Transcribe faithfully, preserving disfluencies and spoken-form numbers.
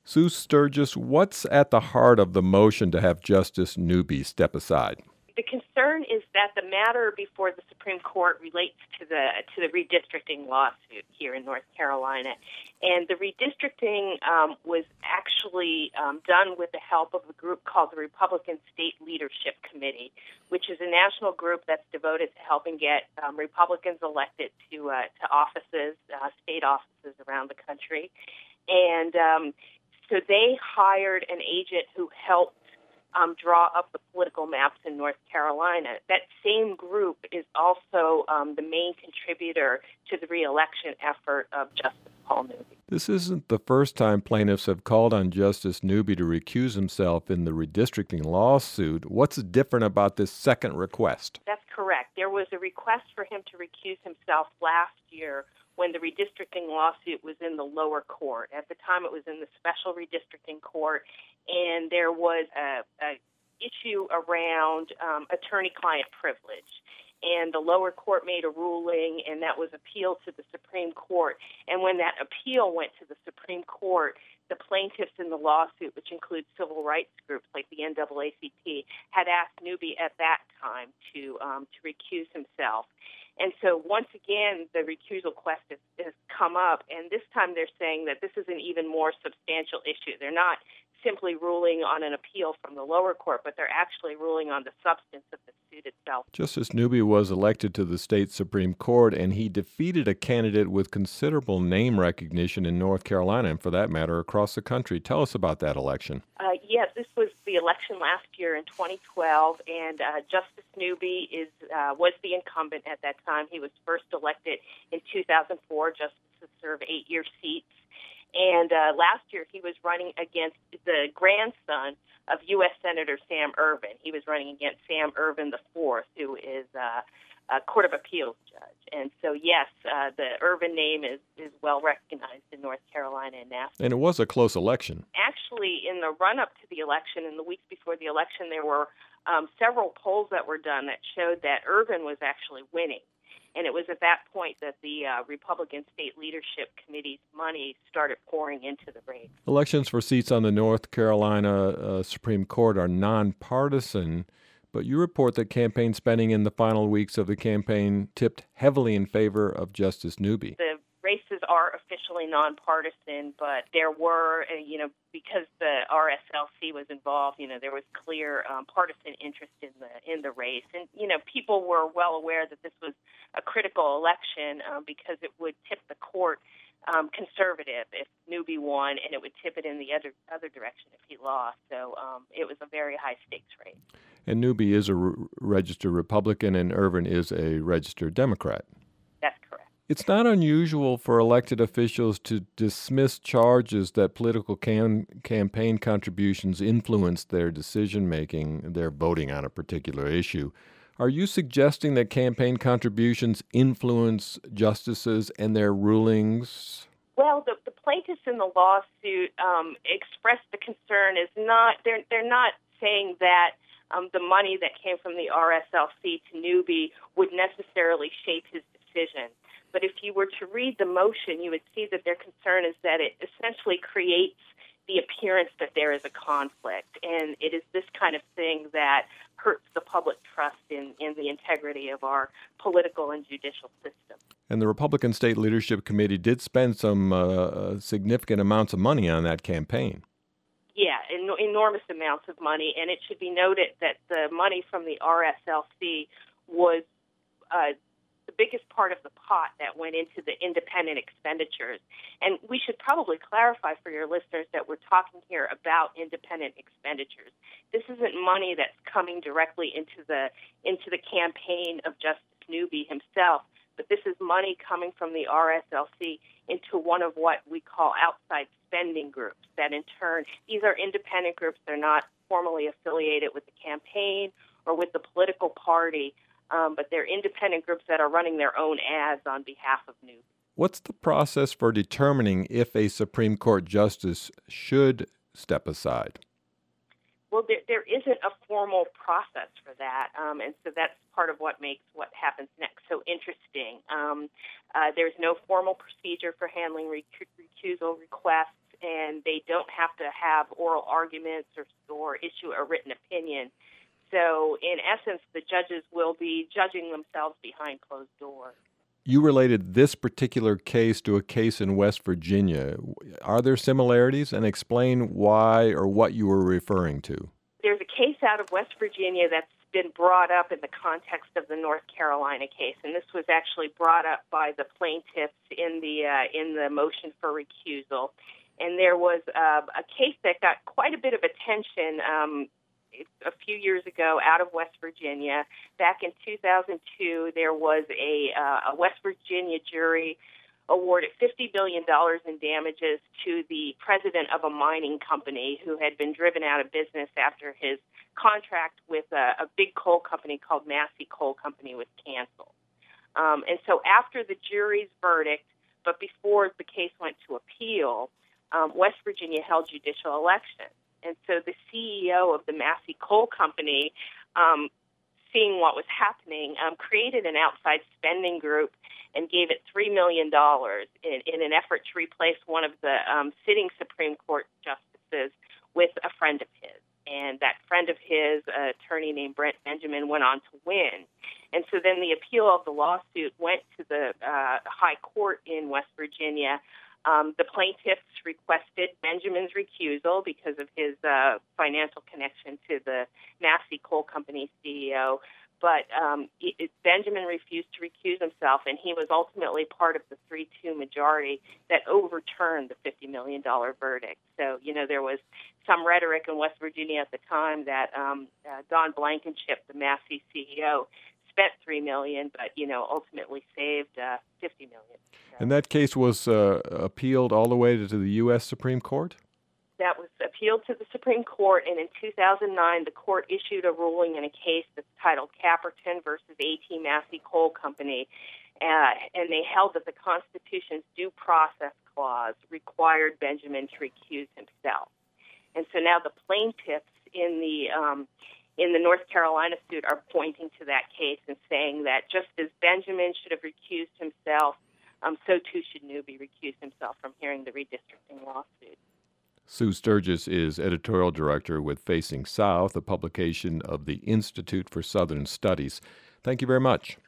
Sue Sturgis, what's at the heart of the motion to have Justice Newby step aside? The concern is that the matter before the Supreme Court relates to the to the redistricting lawsuit here in North Carolina. And the redistricting um, was actually um, done with the help of a group called the Republican State Leadership Committee, which is a national group that's devoted to helping get um, Republicans elected to uh, to offices, uh, state offices around the country. And um, so they hired an agent who helped Um, draw up the political maps in North Carolina. That same group is also um, the main contributor to the reelection effort of Justice Paul Newby. This isn't the first time plaintiffs have called on Justice Newby to recuse himself in the redistricting lawsuit. What's different about this second request? That's correct. There was a request for him to recuse himself last year when the redistricting lawsuit was in the lower court. At the time, it was in the special redistricting court, and there was a, a issue around um, attorney-client privilege. And the lower court made a ruling, and that was appealed to the Supreme Court. And when that appeal went to the Supreme Court, the plaintiffs in the lawsuit, which includes civil rights groups like the N double A C P, had asked Newby at that time to um, to recuse himself. And so once again, the recusal quest has, has come up, and this time they're saying that this is an even more substantial issue. They're not simply ruling on an appeal from the lower court, but they're actually ruling on the substance of the suit itself. Justice Newby was elected to the state Supreme Court, and he defeated a candidate with considerable name recognition in North Carolina, and for that matter, across the country. Tell us about that election. Uh, yes, this was the election last year in twenty twelve, and uh, Justice Newby is uh, was the incumbent at that time. He was first elected in two thousand four. Justices serve eight-year seats. And uh, last year, he was running against the grandson of U S Senator Sam Ervin. He was running against Sam Ervin the fourth, who is uh, a Court of Appeals judge. And so, yes, uh, the Ervin name is, is well recognized in North Carolina and nationally. And it was a close election. Actually, in the run-up to the election, in the weeks before the election, there were um, several polls that were done that showed that Ervin was actually winning. And it was at that point that the uh, Republican State Leadership Committee's money started pouring into the race. Elections for seats on the North Carolina uh, Supreme Court are nonpartisan, but you report that campaign spending in the final weeks of the campaign tipped heavily in favor of Justice Newby. The races are officially nonpartisan, but there were, uh, you know, because the R S L C was involved, you know, there was clear um, partisan interest in the in the race, and you know, people were well aware that this was a critical election um, because it would tip the court um, conservative if Newby won, and it would tip it in the other other direction if he lost. So um, it was a very high stakes race. And Newby is a re- registered Republican, and Ervin is a registered Democrat. That's correct. It's not unusual for elected officials to dismiss charges that political cam- campaign contributions influence their decision-making, their voting on a particular issue. Are you suggesting that campaign contributions influence justices and their rulings? Well, the, the plaintiffs in the lawsuit um, expressed the concern is not, they're, they're not saying that um, the money that came from the R S L C to Newby would necessarily shape his decision. But if you were to read the motion, you would see that their concern is that it essentially creates the appearance that there is a conflict. And it is this kind of thing that hurts the public trust in, in the integrity of our political and judicial system. And the Republican State Leadership Committee did spend some uh, significant amounts of money on that campaign. Yeah, en- enormous amounts of money. And it should be noted that the money from the R S L C was uh, the biggest part of the pot that went into the independent expenditures. And we should probably clarify for your listeners that we're talking here about independent expenditures. This isn't money that's coming directly into the into the campaign of Justice Newby himself, but this is money coming from the R S L C into one of what we call outside spending groups that in turn, these are independent groups. They're not formally affiliated with the campaign or with the political party, Um, but they're independent groups that are running their own ads on behalf of Newby. What's the process for determining if a Supreme Court justice should step aside? Well, there, there isn't a formal process for that, um, and so that's part of what makes what happens next so interesting. Um, uh, there's no formal procedure for handling rec- recusal requests. and they don't have to have oral arguments or, or issue a written opinion. So, in essence, the judges will be judging themselves behind closed doors. You related this particular case to a case in West Virginia. Are there similarities? And explain why or what you were referring to. There's a case out of West Virginia that's been brought up in the context of the North Carolina case, and this was actually brought up by the plaintiffs in the uh, in the motion for recusal. And there was uh, a case that got quite a bit of attention um, a few years ago out of West Virginia. Back in two thousand two, there was a, uh, a West Virginia jury awarded fifty billion dollars in damages to the president of a mining company who had been driven out of business after his contract with a, a big coal company called Massey Coal Company was canceled. Um, and so after the jury's verdict, but before the case went to appeal, um, West Virginia held judicial elections. And so the C E O of the Massey Coal Company, um, seeing what was happening, um, created an outside spending group and gave it three million dollars in, in an effort to replace one of the um, sitting Supreme Court justices with a friend of his. And that friend of his, an attorney named Brent Benjamin, went on to win. And so then the appeal of the lawsuit went to the uh, high court in West Virginia. Um, the plaintiffs requested Benjamin's recusal because of his uh, financial connection to the Massey Coal Company C E O. But um, it, Benjamin refused to recuse himself, and he was ultimately part of the three two majority that overturned the fifty million dollars verdict. So, you know, there was some rhetoric in West Virginia at the time that um, uh, Don Blankenship, the Massey C E O, spent three million dollars, but, you know, ultimately saved uh, fifty million dollars. So, and that case was uh, appealed all the way to the U S Supreme Court? That was appealed to the Supreme Court, and in two thousand nine, the court issued a ruling in a case that's titled Caperton versus A T Massey Coal Company, uh, and they held that the Constitution's due process clause required Benjamin to recuse himself. And so now the plaintiffs in the um, in the North Carolina suit are pointing to that case and saying that just as Benjamin should have recused himself, um, so too should Newby recuse himself from hearing the redistricting lawsuit. Sue Sturgis is editorial director with Facing South, a publication of the Institute for Southern Studies. Thank you very much.